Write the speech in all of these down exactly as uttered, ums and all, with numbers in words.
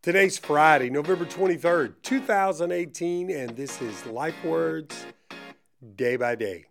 Today's Friday, November twenty-third, two thousand eighteen, and this is Life Words Day by Day.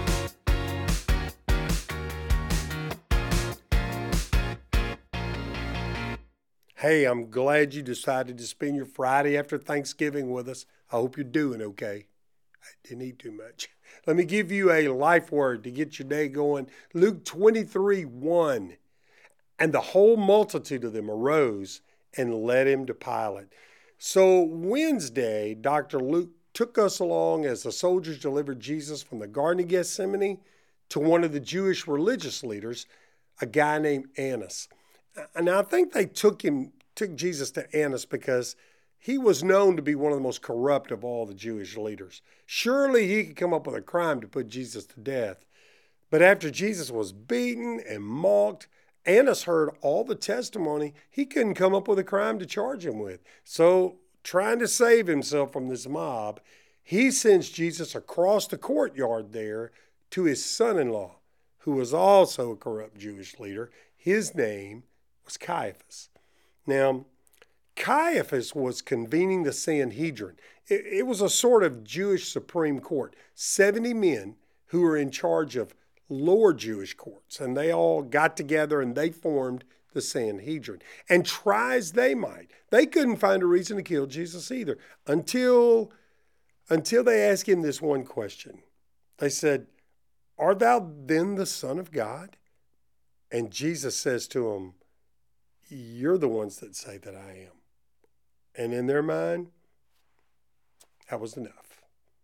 Hey, I'm glad you decided to spend your Friday after Thanksgiving with us. I hope you're doing okay. I didn't eat too much. Let me give you a life word to get your day going. Luke twenty-three, one. And the whole multitude of them arose and led him to Pilate. So Wednesday, Doctor Luke took us along as the soldiers delivered Jesus from the Garden of Gethsemane to one of the Jewish religious leaders, a guy named Annas. And I think they took him, took Jesus to Annas because he was known to be one of the most corrupt of all the Jewish leaders. Surely he could come up with a crime to put Jesus to death. But after Jesus was beaten and mocked, Annas heard all the testimony. He couldn't come up with a crime to charge him with. So, trying to save himself from this mob, he sends Jesus across the courtyard there to his son-in-law, who was also a corrupt Jewish leader. His name was Caiaphas. Now, Caiaphas was convening the Sanhedrin. It, it was a sort of Jewish Supreme Court, seventy men who were in charge of lower Jewish courts, and they all got together and they formed the Sanhedrin. And try as they might, they couldn't find a reason to kill Jesus either until, until they asked him this one question. They said, "Art thou then the Son of God?" And Jesus says to them, "You're the ones that say that I am." And in their mind, that was enough.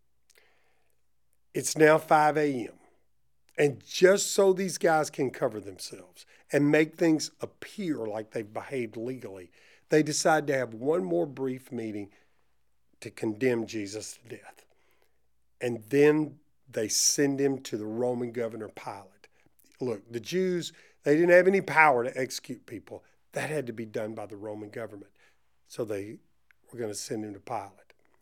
It's now five a.m. And just so these guys can cover themselves and make things appear like they've behaved legally, they decide to have one more brief meeting to condemn Jesus to death. And then they send him to the Roman governor Pilate. Look, the Jews, they didn't have any power to execute people. That had to be done by the Roman government. So they were going to send him to Pilate.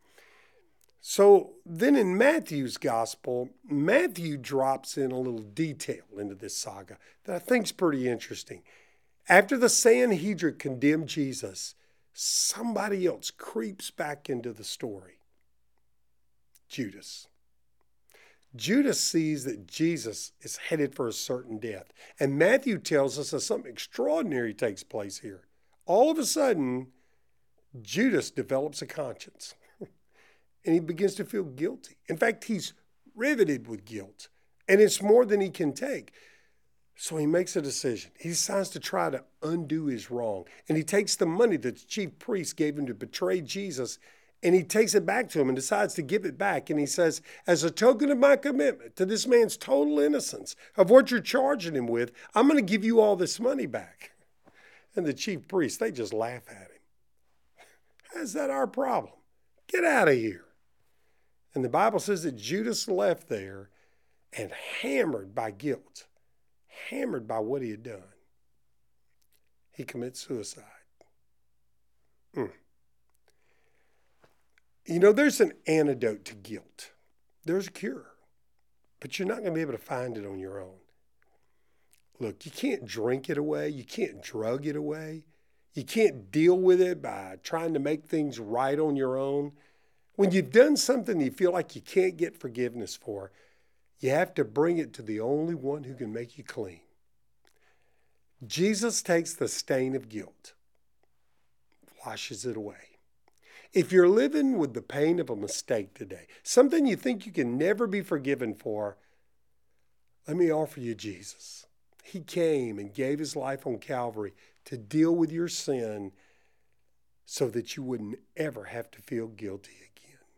So then in Matthew's gospel, Matthew drops in a little detail into this saga that I think is pretty interesting. After the Sanhedrin condemned Jesus, somebody else creeps back into the story. Judas. Judas sees that Jesus is headed for a certain death. And Matthew tells us that something extraordinary takes place here. All of a sudden, Judas develops a conscience. And he begins to feel guilty. In fact, he's riveted with guilt. And it's more than he can take. So he makes a decision. He decides to try to undo his wrong. And he takes the money that the chief priest gave him to betray Jesus, and he takes it back to him and decides to give it back. And he says, as a token of my commitment to this man's total innocence of what you're charging him with, I'm going to give you all this money back. And the chief priests, they just laugh at him. How's that our problem? Get out of here. And the Bible says that Judas left there and hammered by guilt, hammered by what he had done, he commits suicide. Mm. You know, there's an antidote to guilt. There's a cure, but you're not going to be able to find it on your own. Look, you can't drink it away. You can't drug it away. You can't deal with it by trying to make things right on your own. When you've done something you feel like you can't get forgiveness for, you have to bring it to the only one who can make you clean. Jesus takes the stain of guilt, washes it away. If you're living with the pain of a mistake today, something you think you can never be forgiven for, let me offer you Jesus. He came and gave his life on Calvary to deal with your sin so that you wouldn't ever have to feel guilty again.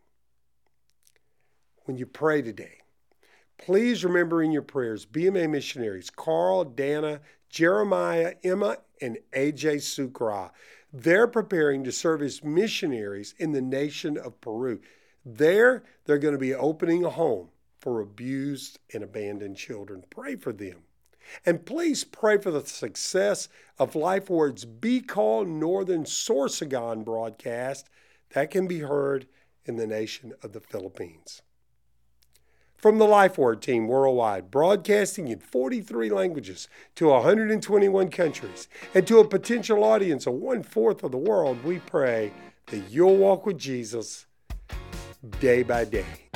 When you pray today, please remember in your prayers B M A missionaries Carl, Dana, Jeremiah, Emma, and A J Sucra. They're preparing to serve as missionaries in the nation of Peru. There, they're going to be opening a home for abused and abandoned children. Pray for them. And please pray for the success of Life Word's Be Called Northern Sorsogon broadcast that can be heard in the nation of the Philippines. From the LifeWord team worldwide, broadcasting in forty-three languages to one hundred twenty-one countries, and to a potential audience of one-fourth of the world, we pray that you'll walk with Jesus day by day.